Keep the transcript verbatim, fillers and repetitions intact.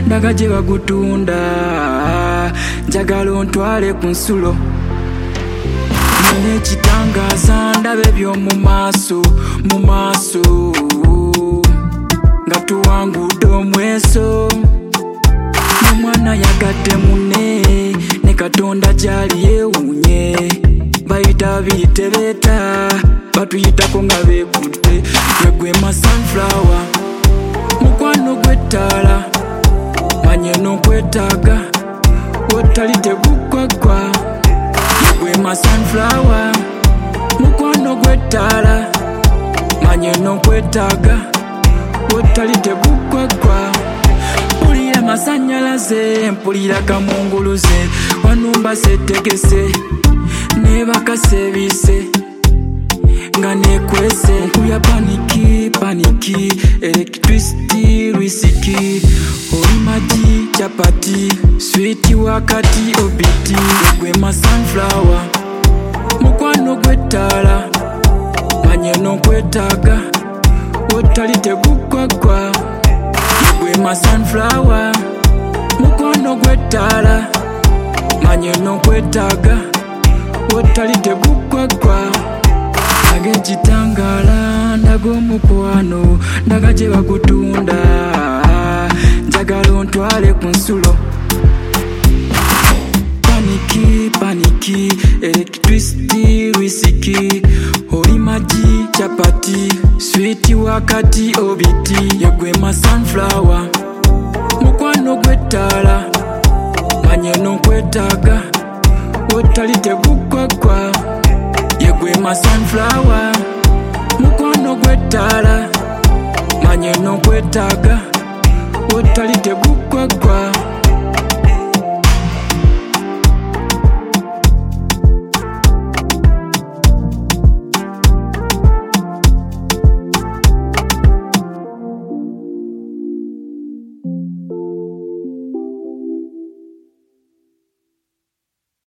ndaga gye bagutunda njagala ontwale ku nsulo nina ekitangaza ndaba eby'omu maaso mu maaso nga tuwangudde omweso n'omwana yagadde munne ne Katonda gy'ali yeewuunye bayita biyite beeta batuyitako nga beegudde yegwe ma sunflower mukwano gw'ettaala manye n'okwetaaga wotali teguggwaggwa yegwe ma sunflower mukwano gw'ettaala manye n'okwetaaga wotali teguggwaggwa mpulira masanyalaze mpulira kamunguluze wanumba setegese nebakaseebise nga nekwese nkuya paniki paniki electricity risiki oli magi chapati switi wakati obiti gwe ma sunflower mukwano gw'ettaala manye n'okwetaaga wotali teguggwaggwa gwe ma sunflower mukwano gw'ettaala manye n'okwetaaga wotali teguggwaggwa ndaga ekitangaala ndaga omukwano ndaga gye bagutunda njagala ontwale ku nsulo paniki paniki electricity risiki oli magi chapati switi wakati obiti yegwe ma sunflower mukwano gw'ettaala manye n'okwetaaga wotali teguggwaggwa yegwe ma sunflower mukwano gw'ettaala manye n'okwetaaga wotali teguggwaggwa